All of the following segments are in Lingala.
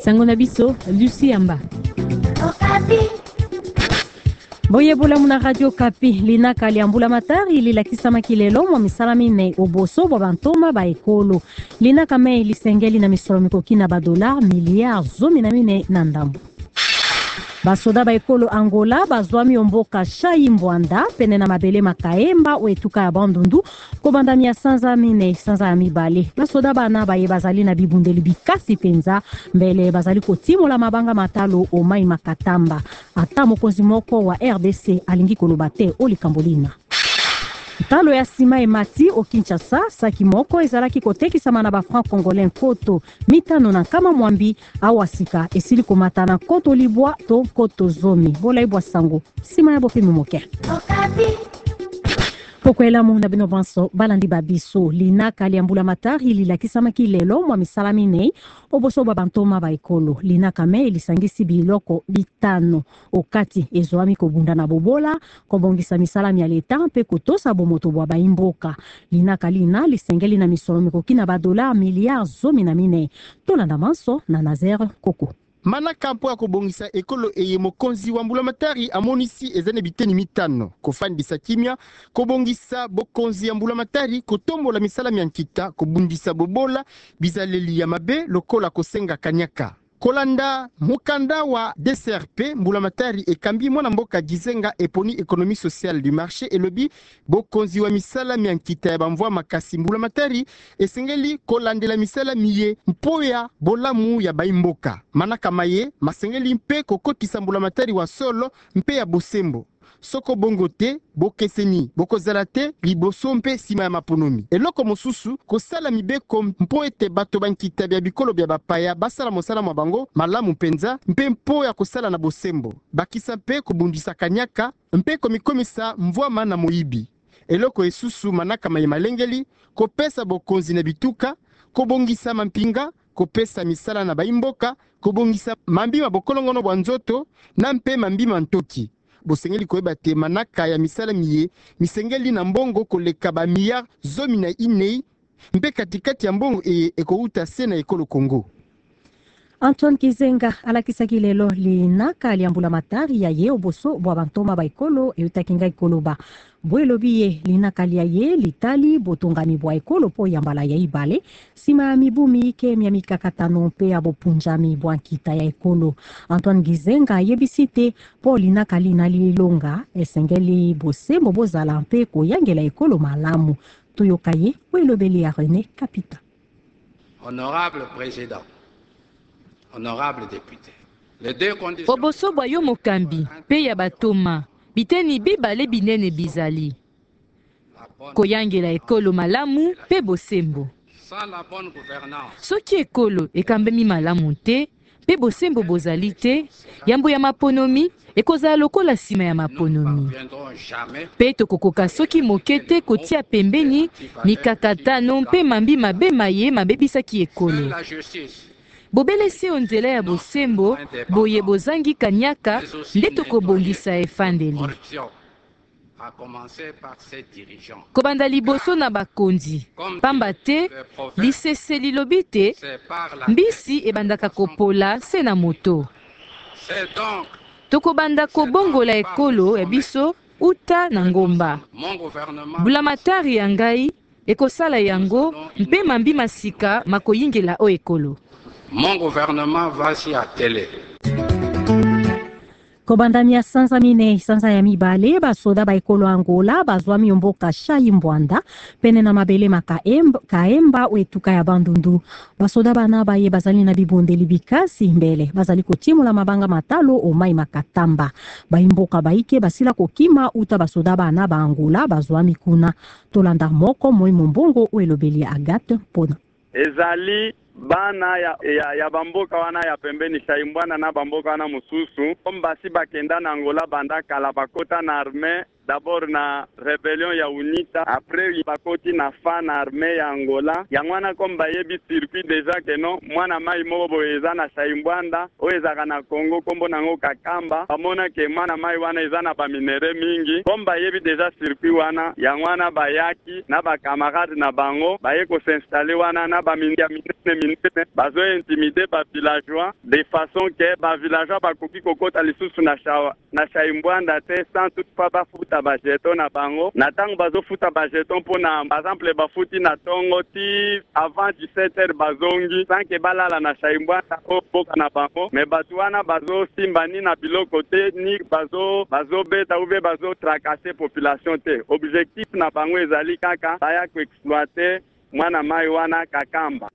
Sango na biso, Lucie Amba. Boye bula muna Radio Kapi, lina kaliambula matari lilakisa makilelo mwa misalami ne oboso bwa bantoma ba ekolo. Lina kame lisengeli na misolo mikokina ba dolar miliard zomi na mine na ndambo. Basoda ba ekolo Angola bazwami omboka Shai Mbwanda pene na mabele makaemba wetuka ya bandundu kobanda mia sanza mine sanza ya mibale. Basoda bana baye bazali na bibundeli bikasi penza mbele bazali kotimola mabanga matalo omai makatamba. Ata mokonzi moko wa RDC alingi koloba te olikambolina. Talo ya sima emati o Kinshasa saki moko ezalaki kotekisama na ba franc congolais koto mitano na kama mwambi awasika esili komatana koto libwa to koto zomi bola ibwa sango sima ya bopimi moke. Pokwela munda bino banso balandi babiso lina kaliambula matari lilakisa makilelo mwa misalami nei oboso babantoma ba ekolo lina kame ilisangisi biloko bitano okati ezoami kobunda na bobola kobongisa misalami ya leta mpe kotosa bomoto bwa baimboka lina kalina lisengeli na misolo mikokina ba dolar miliard zomi na mine tolanda manso na Nazaire Koko. Manaka mpo ya kobongisa ekolo eye mokonzi wa mbulamatari amonisi ezane biteni mitano kofandisa kimia kobongisa bokonzi ya mbulamatari kotombola misalami ya nkita kobundisa bobola bizaleli ya mabe lokola kosenga kanyaka kolanda mukanda wa DCRP mbulamatari ekambi mwana mboka Gizenga eponi économie sociale du marché elobi bokonzi wa misala miankita ya bamvwa makasi mbulamatari esengeli kolandela misala miye mpoya bolamu ya baimboka manaka maye masengeli mpe kokotisa mbulamatari wa solo mpe ya bosembo soko bongo te bokeseni bokozala te liboso mpe sima ya maponomi eloko mosusu kosala mibeko mpo ete bato bankita bya bikolo bya bapaya basala mosala mwa bango malamu mpenza mpe mpo ya kosala na bosembo bakisa mpe kobundisa kanyaka mpe komikomisa mvwama na moyibi eloko esusu manaka maye malengeli kopesa bokonzi na bituka kobongisa mampinga kopesa misala na baimboka kobongisa mambima bokolongono bwa nzoto na mpe mambima ntoki bosengeli koyeba te manaka ya misala miye misengeli na mbongo koleka ba milliard zomi na inei mpe katikati ya mbongo ekouta se na ekolo Kongo. Antoine Kizenga alakisaki lelo lina kaliambula matari ya ye oboso bwa bantoma ba ekolo eutakinga ekolo ba bwelobiye lina kalia ye litali botongami bwa ekolo po yambala ya ibale sima ya mibumi ke mia mikakatano mpe ya bopunjami bwa nkita ya ekolo. Antoine Kizenga yebisite po lina kalina lilonga esengeli bosembo bozala mpe koyangela ekolo malamu toyokaye bwelobeli ya René Kapita. Honorable président, honorable député, les deux conditions oboso bwa yo mokambi pe ya batoma biteni bibale binene bizali koyangela ekolo malamu pe bosembo soki ekolo ekambemi malamu te pe bosembo bozali te yambo ya maponomi ekozala lokola sima ya maponomi pe tokokoka soki moke te kotia pembeni mikakatano mpe mambi mabe maye mabebisaki ekolo bobelesi onzela ya bosembo boye bozangi kanyaka nde tokobongisa efandeli kobanda liboso na bakonzi pamba te lisese lilobi te mbisi ebandaka kopola se na moto tokobanda kobongola ekolo ya biso uta na ngomba mbulamatari ya ngai ekosala yango mpe mambi masika makoyingela o ekolo. Mon gouvernement va s'y atteler. Kobanda mia sanza mine sanza ya mibale basoda ba ekolo Angola bazwami omboka Shai Mbwanda pene na mabele makaemba wetuka ya bandundu basoda bana baye bazali na bibondeli bikasi mbele bazali kotimula mabanga matalo omai makatamba baimboka baike basila kokima uta basoda bana ba Angola bazwami kuna tolanda moko moi mbongo welobeli Agathe Pona ezali bana ya bamboka wana ya pembeni Shai Mbwanda na bamboka wana mususu basi bakenda na Angola banda kala bakota na arme d'abord na rebellion ya UNITA, après bakoti na fa na armée ya Angola. Yangwana comme bayebi circuit déjà que non, mwana mai moko eza na Shaimbwanda, o ezaka na Congo kombo nango Kakamba. Amona ke mwana mai wana eza na ba minere mingi. Comme bayebi déjà circuit wana, yangwana bayaki na ba camarade na bango, baye ko s'installer wana na ba minene bazo intimider ba villageois de façon que ba villageois bakoki kokota lisusu na Shaimbwanda te sans toutefois bafuta ba jeton na bango. Na tango bazo futa ba jeton pona par exemple bafuti na tongo ti avant 17h bazongi sans que balala na Shaimbwanda o boka na bango. Mais batuana bazo simbani na biloko te ni bazo beta ou bazo tracasser population te. Objectif na bango ezali kaka baya ko exploiter mwana mai wana Kakamba.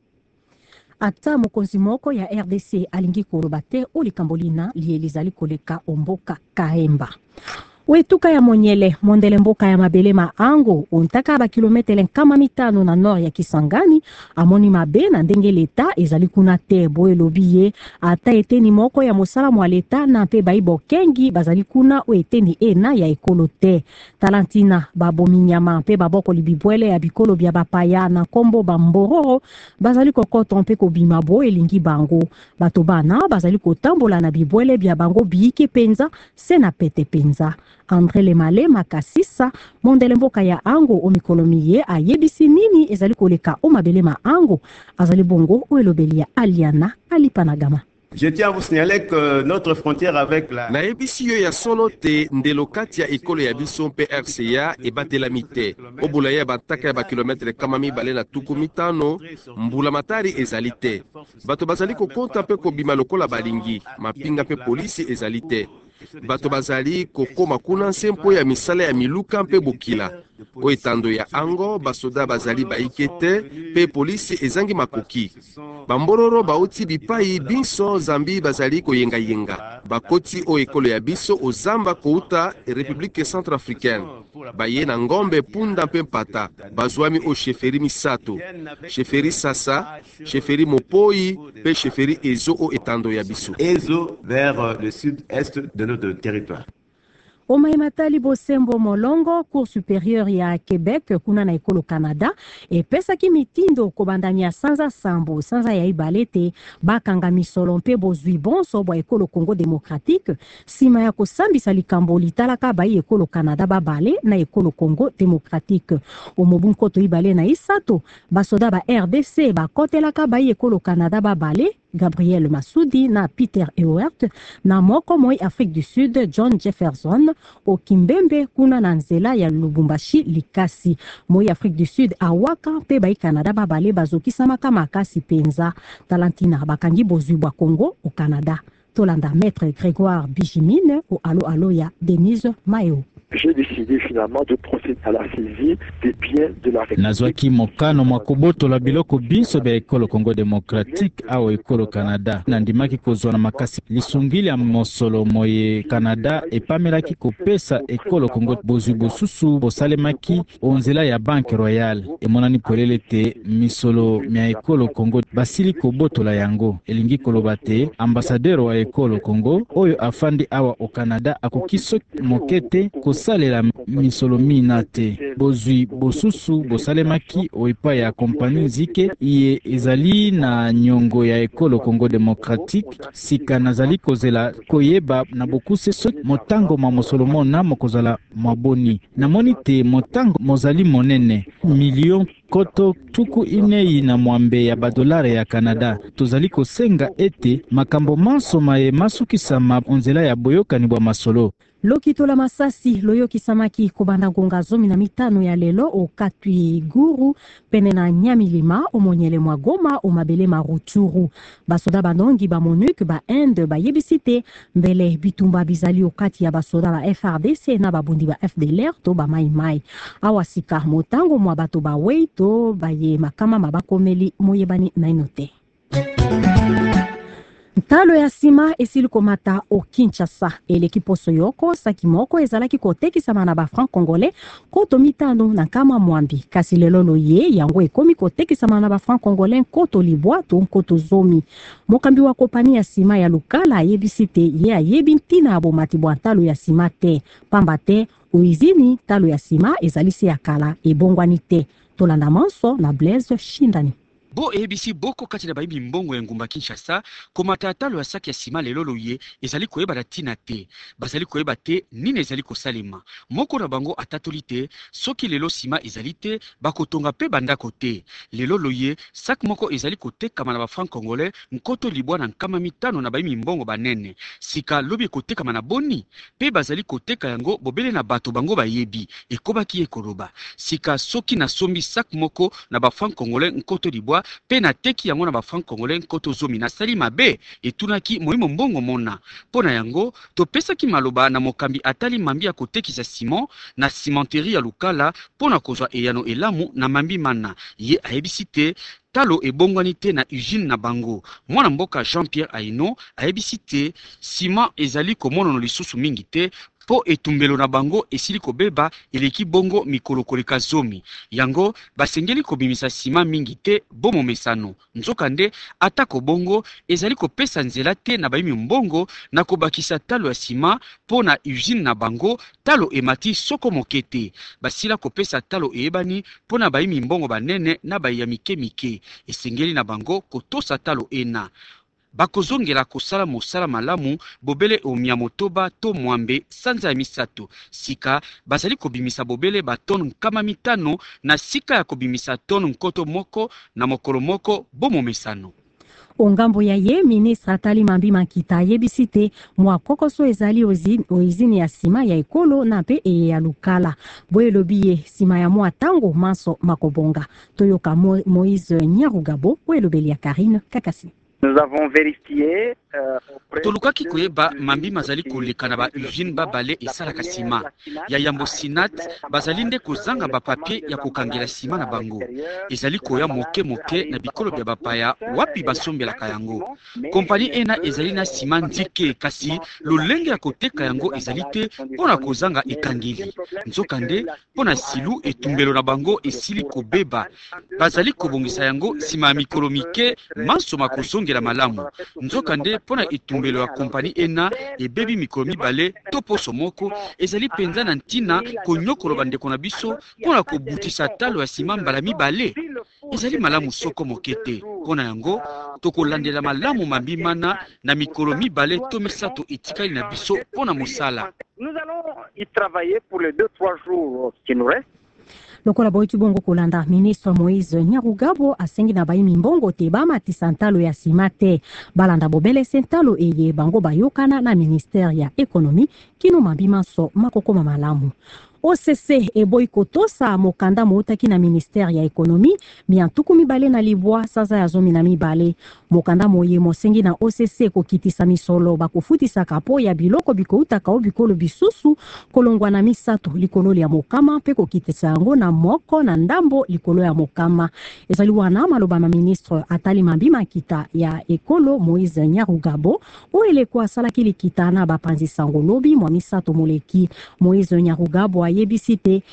Ata mokonzi moko ya RDC alingi koloba te o likambo lina lizali koleka omboka Kaemba. Wetuka ya Monyele, mondele mboka ya mabele maango, untaka ba kilometele nkama mitano na nord ya Kisangani, amoni mabe na ndenge leta ezali kuna te boye lobiye, ata eteni moko ya mosala mwa leta na mpe baibo kengi bazali kuna o eteni ena ya ekolo te. Talantina babo minyama mpe baboko libibwele ya bikolo bya bapaya na kombo bambororo, bazali kokoto mpe kobima boye lingi bango. Bato bana bazali kotambola na bibwele bya bango biike penza, sena pete penza. André Lemale Makasisa, mondele mboka ya ango o mikolomiye ayebisi nini ezali koleka o mabele maango, azali bongo o elobeli ya Aliana Alipanagama. Je tiens à vous signaler que notre frontière avec la... Na ebisi yo ya solo te ndelo kati ya ekolo ya biso mpe RCA ebatelami te. Obula ya bataka ya bakilometre kama mibale na tuku mitano, mbula matari ezali te. Bato bazali kokonta mpe kobima lokola balingi, mapinga mpe polisi ezali te. Bato bazali kokoma kuna nsempo ya misala ya miluka mpe bokila. O etando ya ango, basoda bazali baikete, pe polisi ezangi makoki. Bambororo bauti bipai binso zambi bazali koyenga yenga. Bakoti o ekolo ya biso o zamba kouta République Centrafricaine. Baye na ngombe punda mpe mpata. Bazwami o sheferi misato. Sheferi sasa, sheferi mopoi, pe sheferi ezo o etando ya biso. Ezo vers le sud-est de notre territoire. Omaematali Bosembo Molongo, Cour supérieure ya Québec, kuna na ekolo Canada, e pesa ki mitindo kobandanya sanza sambo, sanza ya ibalete, bakanga misolo mpe bozwi bonso bo ekolo Congo démocratique, sima ya kosambisa likambo litalaka ba ekolo Canada babale na ekolo Congo démocratique. Omobunkoto ibale na isato, basoda ba RDC bakotelaka ba ekolo Canada babale, Gabriel Massoudi na Peter Ewert, na moko moi Afrique du Sud John Jefferson o Kimbembe kuna na nzela ya Lubumbashi Likasi. Moi Afrique du Sud awaka pe bai Canada babale bazokisama kama makasi penza. Talantina bakangi bozwi bwa Congo au Canada. Tolanda Maître Grégoire Bijimine au Allo ya Denise Mayo. J'ai décidé finalement de procéder à la saisie des biens de la République. Nazwaki mokano mwakoboto la biloko biso bya ekolo Congo démocratique au ekolo Canada. Nandimaki kozwa na makasi lisungili ya mosolo moye Canada epamelaki kopesa ekolo Congo bozwi bosusu bosalemaki onzela ya Banque Royale. Emonani polele te misolo mya ekolo Congo basili kobotola yango. Elingi koloba te ambassadeur wa ekolo Congo oyo afandi awa o Canada akokiso mokete salela misolo mina te. Bozwi bosusu bosalemaki oipa ya kompani zike iye ezali na nyongo ya ekolo Congo démocratique sika nazali kozela koyeba na bokuse so motango ma mosolo mona mokozala maboni. Namoni te motango mozali monene million koto tuku inei na mwambe ya badolare ya Canada. Tozali kosenga ete makambo manso maye masukisama onzela ya boyokani bwa masolo. Lokitola Masasi loyoki samaki kobanda ngonga 15 ya lelo o Katwi Guru pene na Nyamilima o Monyele mwa Goma o mabele maruturu. Basoda banongi ba MONUC ba Inde ba yebisite mbele bitumba bizali o kati ya basoda ba FRDC na babundi ba FDLR to ba mai. Awasika motango mwa bato ba weito ba ye makama mabakomeli moyebani na inote. Ntalo ya sima esili komata o Kinshasa eleki poso yoko saki moko ezalaki kotekisama na ba franc congolais koto mitano na nkama mwambi kasi lelo loye yango ekomi kotekisama na ba franc congolais koto libwa to koto zomi. Mokambi wa kompani ya sima ya Lukala ayebisi te ye ayebi ntina abomati bwa ntalo ya sima te pamba te uizini talo ya sima ezalisi ya kala ebongwani te. Tolanda manso na Blaise Shindani. Bo ABC boko kati na bayibi mbongo ya ngumba Kinshasa komata talo ya saki ya sima lelo loye ezali koyeba na tina te bazali koyeba te nini ezali kosalema moko na bango atatoli te soki lelo sima ezali te bakotonga pe bandako te lelo loye sak moko ezali kotekama na ba franc congolais nkoto libwa na nkama mitano na bayibi mbongo banene sika lobi kotekama na boni pe bazali koteka yango bobele na bato bango bayebi ekobaki ekoloba sika soki na sombi sak moko na ba franc congolais nkoto libwa pe na teki yango na ba franc congolais nkoto zomi na sali mabe etunaki moimo mbongo mona pona yango topesaki maloba na mokambi atali mambi ya kotekisa Simon na cimenterie ya Lukala pona kozwa eyano elamu na mambi mana ye ayebisi te talo ebongwani te na usine na bango mwana mboka Jean-Pierre Aino ayebisi te sima ezali komonono lisusu mingi te po etumbelo na bango esili kobeba eleki bongo mikolo koleka zomi yango basengeli kobimisa sima mingi te bomo mesano nzoka nde atako bongo ezali kopesa nzela te na bayimi mbongo na kobakisa talo ya sima po na usine na bango talo emati soko mokete basila kopesa talo eyebani po na bayimi mbongo banene na baya mike esengeli na bango kotosa talo ena bakozongela kosala mosala malamu bobele omia motoba to mwambe sanza ya misato sika bazali kobimisa bobele baton nkama mitano na sika ya kobimisa ton nkoto moko na mokolo moko bomo mesano. Ongambo ya ye ministre atali mambi makita ayebisi te mwa kokoso ezali oizini ya sima ya ekolo na pe ya Lukala boye lobi ye sima ya mwa tango manso makobonga toyoka Moïse Nyarugabo boye lobeli ya Karine Kakasi. Nous avons vérifié tolukaki koyeba mambi mazali koleka na ba usine babale esalaka sima ya yambo sinat bazali nde kozanga bapapie ya kokangela sima na bango ezali koya moke na bikolo bya bapaya wapi basombelaka yango kompani ena ezali na sima ndike kasi lolenge ya koteka yango ezali te mpona kozanga ekangeli nzoka nde mpona silu etumbelo na bango esili kobeba bazali kobongisa yango sima ya mikolo mike manso makozongela malamu nzoka nde mpona etumbelo ya kompani ena ebebi mikolo mibale to poso moko ezali penza na ntina konyokolo bandeko na biso mpona kobutisa talo ya sima mbala mibale ezali malamu soko mokete mpona yango tokolandela malamu mambimana na mikolo mibale to misato etikali na biso mpona mosala. Nous allons y travailler pour les 2-3 jours qui nous restent. Lokola boitu bongo kolanda ministre Moïse Nyarugabo asengi na bayimi mbongo te bamatisa ntalo ya sima te balanda bobele sentalo eye bango bayokana na ministère ya économie kino mabima so makokoma malamu. OCC eboyi kotosa mokanda moutaki na ministère ya économie miantuku mibale na libwa saza ya zomi na mibale mokanda moye mosengi na OCC kokitisa misolo bakofutisa kapo ya biloko bikoutaka o bikolo bisusu kolongwa na misato likolo ya mokama pe kokitisa yango na moko na ndambo likolo ya mokama ezali wana maloba ma ministre atali mambi makita ya ekolo Moïse Nyarugabo oele kwa salaki likita na bapanzi sango lobi mwa misato moleki Moïse Nyarugabo yebisite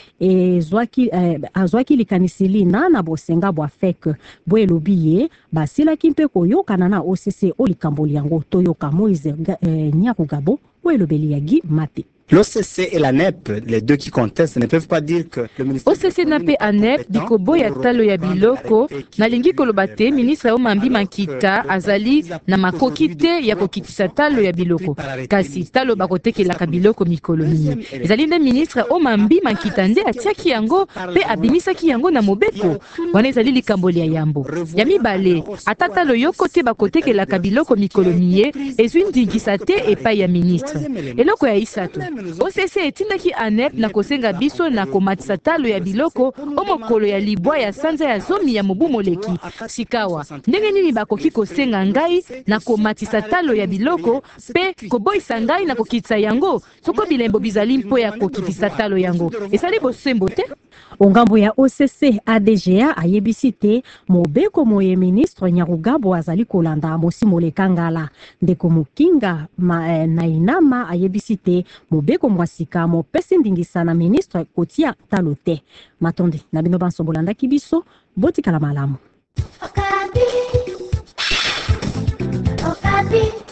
azwaki likanisili na bosenga bwa fek bwe lobiye basila kimpe koyokana na OCC olikamboli yango toyoka Moïse Nyarugabo bwe lobeli yagi mate. L'OCC et la NEP, les deux qui contestent, ne peuvent pas dire que le ministère... OCC na pe ANEP, bikobo ya talo ya biloko, na lingi kolobate, ministre Omambi Makita, azali na makoki te ya kokitisa talo ya biloko. Kasi talo bakoteke la biloko mikolo mingi. Ezali nde ministre Omambi Makita nde atiaki yango, pe abimisaki yango na mobeko. Wana ezali likamboli ya yambo. Ya mibale, ata talo yoko te bakoteke la biloko mikolo miye, ezwi ndingisa te epai ya ministre. Eloko ya isato. OCC etindaki ANEP na kosenga biso na komatisa talo ya biloko o mokolo ya libwa ya sanza ya zomi ya mobu moleki. Sikawa ndenge nini bakoki kosenga ngai na komatisa talo ya biloko pe koboyisa ngai na kokitisa yango soko bilembo bizali mpo ya kokitisa talo yango esali bosembo te. Ongambo ya OCC ADGA ayebisi te mobeko moye ministre Nyarugabo azali kolanda mosi molekangala ndeko mokinga na inama ayebisi te mobeko mwasika mopesi ndingisa na ministre kotia talo te. Matonde na bino banso bolanda kibiso botikala malamu. Okapi.